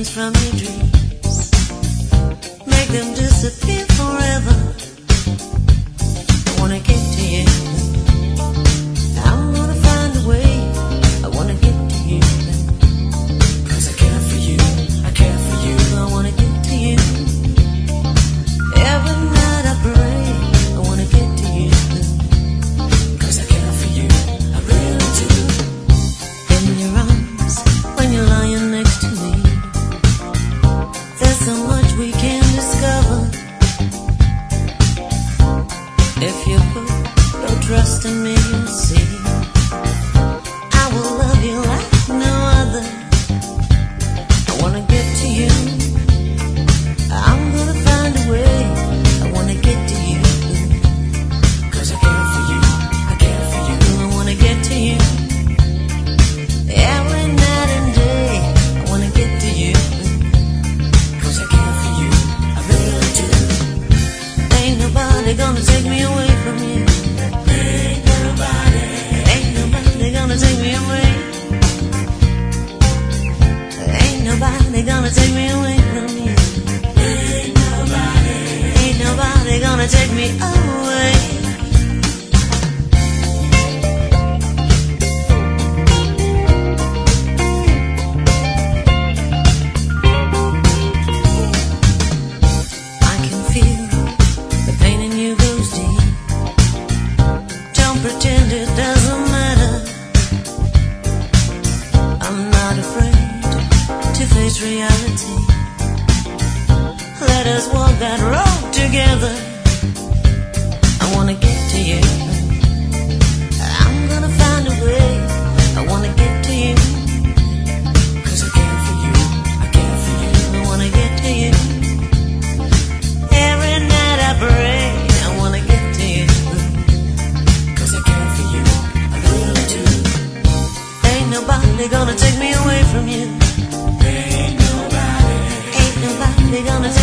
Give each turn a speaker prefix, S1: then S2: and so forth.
S1: demons from your dreams, make them disappear forever. I wanna get to you, I wanna find a way, I wanna get to you, 'cause I care for you, I care for you. I wanna get to you, every night I pray, I wanna get to you, 'cause I care for you, I really do. In your arms, when you're lying next to me, there's so much we can discover. If you put your trust in me, you'll see I will love you like no other. I wanna get to you, I'm gonna find a way, I wanna get to you, 'cause I care for you, I care for you. I wanna get to you, every night and day, I wanna get to you, 'cause I care for you, I really do. Ain't nobody gonna take me away from you. Ain't nobody gonna take me away. Ain't nobody gonna take me away from you. Ain't nobody gonna take me away. I can feel the pain in you goes deep. Don't pretend it doesn't matter. I'm not afraid to face reality. Let us walk that road together. I wanna get to you, I'm gonna find a way, I wanna get to you, 'cause I care for you, I care for you. I wanna get to you, every night I pray, I wanna get to you, 'cause I care for you, I really do. Ain't nobody gonna take me away from you. Ain't nobody gonna take